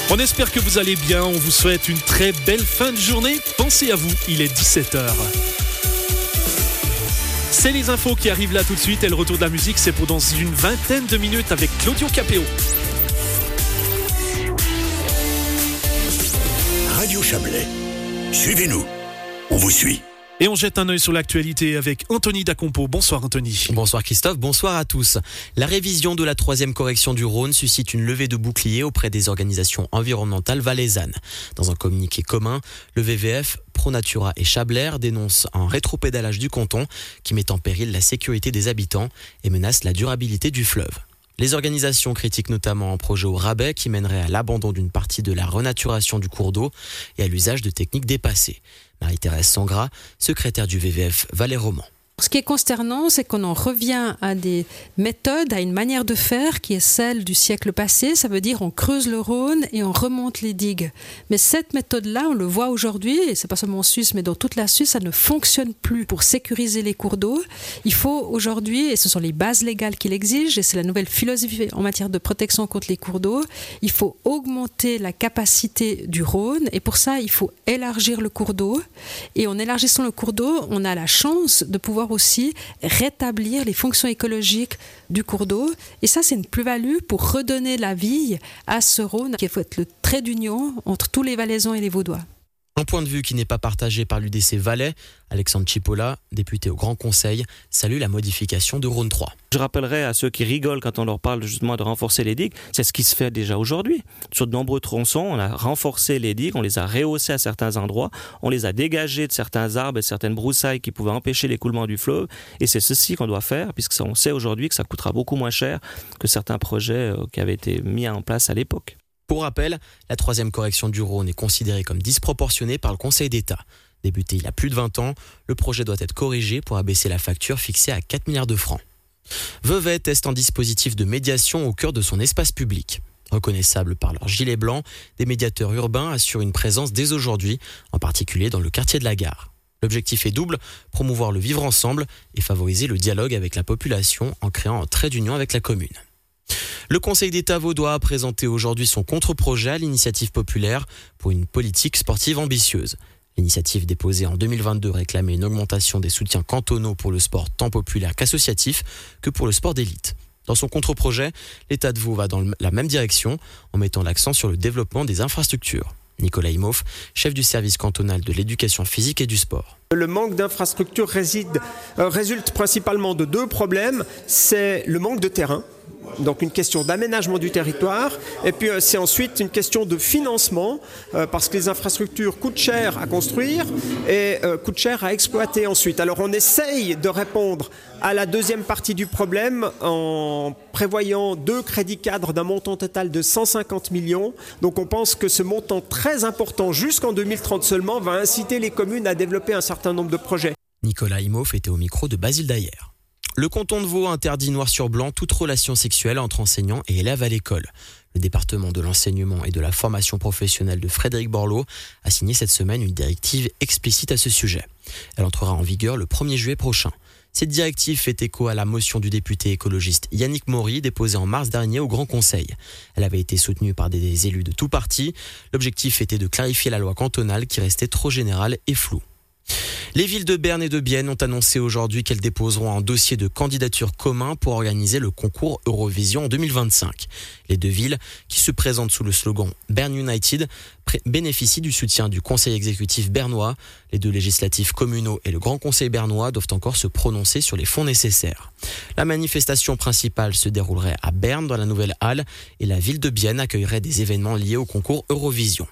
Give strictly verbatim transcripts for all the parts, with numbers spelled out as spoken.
On espère que vous allez bien, on vous souhaite une très belle fin de journée. Pensez à vous, il est dix-sept heures. C'est les infos qui arrivent là tout de suite et le retour de la musique, c'est pour dans une vingtaine de minutes avec Claudio Capéo. Radio Chablais, suivez-nous, on vous suit. Et on jette un œil sur l'actualité avec Anthony Dacompo. Bonsoir Anthony. Bonsoir Christophe, bonsoir à tous. La révision de la troisième correction du Rhône suscite une levée de boucliers auprès des organisations environnementales valaisannes. Dans un communiqué commun, le V V F, ProNatura et Chablair dénoncent un rétropédalage du canton qui met en péril la sécurité des habitants et menace la durabilité du fleuve. Les organisations critiquent notamment un projet au rabais qui mènerait à l'abandon d'une partie de la renaturation du cours d'eau et à l'usage de techniques dépassées. Marie-Thérèse Sangras, secrétaire du V V F Valais-Romand. Ce qui est consternant, c'est qu'on en revient à des méthodes, à une manière de faire qui est celle du siècle passé. Ça veut dire on creuse le Rhône et on remonte les digues. Mais cette méthode-là, on le voit aujourd'hui, et c'est pas seulement en Suisse, mais dans toute la Suisse, ça ne fonctionne plus. Pour sécuriser les cours d'eau, il faut aujourd'hui, et ce sont les bases légales qui l'exigent, et c'est la nouvelle philosophie en matière de protection contre les cours d'eau, il faut augmenter la capacité du Rhône, et pour ça, il faut élargir le cours d'eau. Et en élargissant le cours d'eau, on a la chance de pouvoir aussi rétablir les fonctions écologiques du cours d'eau. Et ça, c'est une plus-value pour redonner la vie à ce Rhône qui faut être le trait d'union entre tous les Valaisans et les Vaudois. Un point de vue qui n'est pas partagé par l'U D C Valais. Alexandre Chipola, député au Grand Conseil, salue la modification de Rhône trois. Je rappellerai à ceux qui rigolent quand on leur parle justement de renforcer les digues, c'est ce qui se fait déjà aujourd'hui. Sur de nombreux tronçons, on a renforcé les digues, on les a rehaussées à certains endroits, on les a dégagées de certains arbres et de certaines broussailles qui pouvaient empêcher l'écoulement du fleuve. Et c'est ceci qu'on doit faire, puisqu'on sait aujourd'hui que ça coûtera beaucoup moins cher que certains projets qui avaient été mis en place à l'époque. Pour rappel, la troisième correction du Rhône est considérée comme disproportionnée par le Conseil d'État. Débuté il y a plus de vingt ans, le projet doit être corrigé pour abaisser la facture fixée à quatre milliards de francs. Vevey teste un dispositif de médiation au cœur de son espace public. Reconnaissables par leur gilet blanc, des médiateurs urbains assurent une présence dès aujourd'hui, en particulier dans le quartier de la Gare. L'objectif est double, promouvoir le vivre ensemble et favoriser le dialogue avec la population en créant un trait d'union avec la commune. Le Conseil d'État vaudois a présenté aujourd'hui son contre-projet à l'initiative populaire pour une politique sportive ambitieuse. L'initiative déposée en deux mille vingt-deux réclamait une augmentation des soutiens cantonaux pour le sport tant populaire qu'associatif que pour le sport d'élite. Dans son contre-projet, l'État de Vaud va dans la même direction en mettant l'accent sur le développement des infrastructures. Nicolas Imhoff, chef du service cantonal de l'éducation physique et du sport. Le manque d'infrastructures réside, euh, résulte principalement de deux problèmes. C'est le manque de terrain, donc une question d'aménagement du territoire, et puis euh, c'est ensuite une question de financement, euh, parce que les infrastructures coûtent cher à construire et euh, coûtent cher à exploiter ensuite. Alors on essaye de répondre à la deuxième partie du problème en prévoyant deux crédits cadres d'un montant total de cent cinquante millions. Donc on pense que ce montant très important, jusqu'en deux mille trente seulement, va inciter les communes à développer un certain nombre de projets. Nicolas Imhoff était au micro de Basile Dayer. Le canton de Vaud interdit noir sur blanc toute relation sexuelle entre enseignants et élèves à l'école. Le département de l'enseignement et de la formation professionnelle de Frédéric Borloo a signé cette semaine une directive explicite à ce sujet. Elle entrera en vigueur le premier juillet prochain. Cette directive fait écho à la motion du député écologiste Yannick Maury déposée en mars dernier au Grand Conseil. Elle avait été soutenue par des élus de tous partis. L'objectif était de clarifier la loi cantonale qui restait trop générale et floue. Les villes de Berne et de Bienne ont annoncé aujourd'hui qu'elles déposeront un dossier de candidature commun pour organiser le concours Eurovision en deux mille vingt-cinq. Les deux villes, qui se présentent sous le slogan Bern United, bénéficient du soutien du Conseil exécutif bernois. Les deux législatifs communaux et le Grand Conseil bernois doivent encore se prononcer sur les fonds nécessaires. La manifestation principale se déroulerait à Berne dans la nouvelle halle et la ville de Bienne accueillerait des événements liés au concours Eurovision.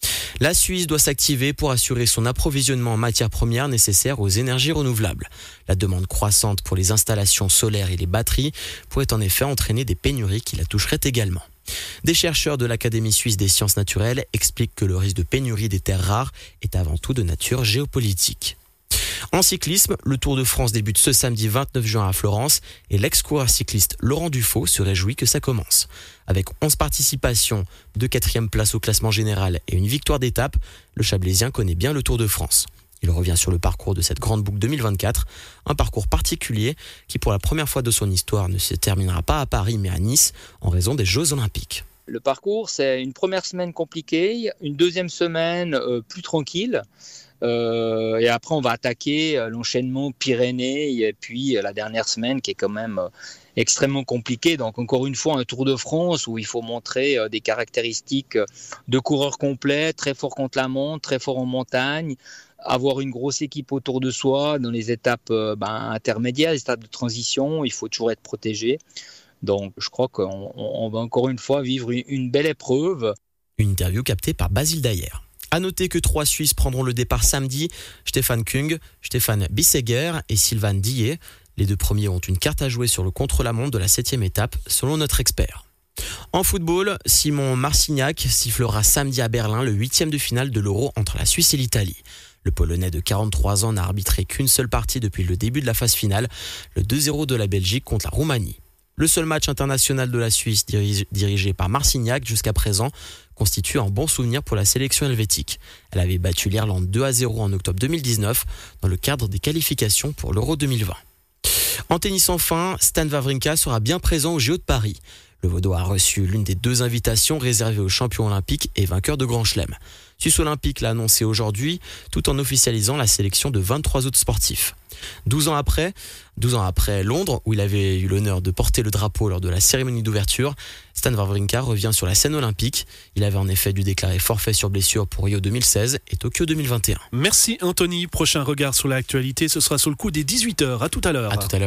La Suisse doit s'activer pour assurer son approvisionnement en matières premières nécessaires aux énergies renouvelables. La demande croissante pour les installations solaires et les batteries pourrait en effet entraîner des pénuries qui la toucheraient également. Des chercheurs de l'Académie suisse des sciences naturelles expliquent que le risque de pénurie des terres rares est avant tout de nature géopolitique. En cyclisme, le Tour de France débute ce samedi vingt-neuf juin à Florence et l'ex-coureur cycliste Laurent Dufaux se réjouit que ça commence. Avec onze participations, deux quatrièmes places au classement général et une victoire d'étape, le Chablaisien connaît bien le Tour de France. Il revient sur le parcours de cette grande boucle deux mille vingt-quatre, un parcours particulier qui pour la première fois de son histoire ne se terminera pas à Paris mais à Nice en raison des Jeux Olympiques. Le parcours, c'est une première semaine compliquée, une deuxième semaine euh, plus tranquille. Euh, et après, on va attaquer l'enchaînement Pyrénées et puis la dernière semaine qui est quand même extrêmement compliquée. Donc, encore une fois, un Tour de France où il faut montrer des caractéristiques de coureur complet, très fort contre la montre, très fort en montagne, avoir une grosse équipe autour de soi dans les étapes ben, intermédiaires, les étapes de transition. Il faut toujours être protégé. Donc, je crois qu'on on va encore une fois vivre une belle épreuve. Une interview captée par Basile Dayer. À noter que trois Suisses prendront le départ samedi, Stefan Kung, Stefan Bissegger et Sylvain Dillet. Les deux premiers ont une carte à jouer sur le contre-la-montre de la septième étape, selon notre expert. En football, Simon Marcignac sifflera samedi à Berlin le huitième de finale de l'Euro entre la Suisse et l'Italie. Le Polonais de quarante-trois ans n'a arbitré qu'une seule partie depuis le début de la phase finale, le deux zéro de la Belgique contre la Roumanie. Le seul match international de la Suisse dirigé par Marcignac jusqu'à présent constitue un bon souvenir pour la sélection helvétique. Elle avait battu l'Irlande deux à zéro en octobre deux mille dix-neuf dans le cadre des qualifications pour l'Euro deux mille vingt. En tennis enfin, Stan Wawrinka sera bien présent au J O de Paris. Le Vaudois a reçu l'une des deux invitations réservées aux champions olympiques et vainqueurs de Grand Chelem. Suisse Olympique l'a annoncé aujourd'hui, tout en officialisant la sélection de vingt-trois autres sportifs. douze ans après, douze ans après Londres, où il avait eu l'honneur de porter le drapeau lors de la cérémonie d'ouverture, Stan Wawrinka revient sur la scène olympique. Il avait en effet dû déclarer forfait sur blessure pour Rio deux mille seize et Tokyo deux mille vingt et un. Merci Anthony. Prochain regard sur l'actualité, ce sera sur le coup des dix-huit heures. À tout à l'heure. À tout à l'heure.